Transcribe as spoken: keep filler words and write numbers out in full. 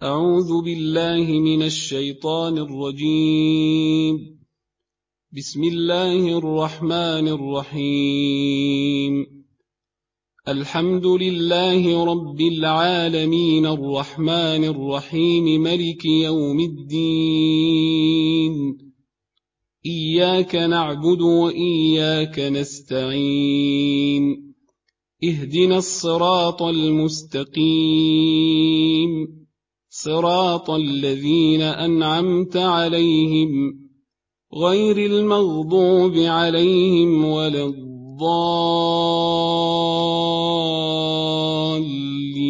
أعوذ بالله من الشيطان الرجيم. بسم الله الرحمن الرحيم. الحمد لله رب العالمين الرحمن الرحيم ملك يوم الدين. إياك نعبد وإياك نستعين. اهدنا الصراط المستقيم، صراط الذين أنعمت عليهم غير المغضوب عليهم ولا الضالين.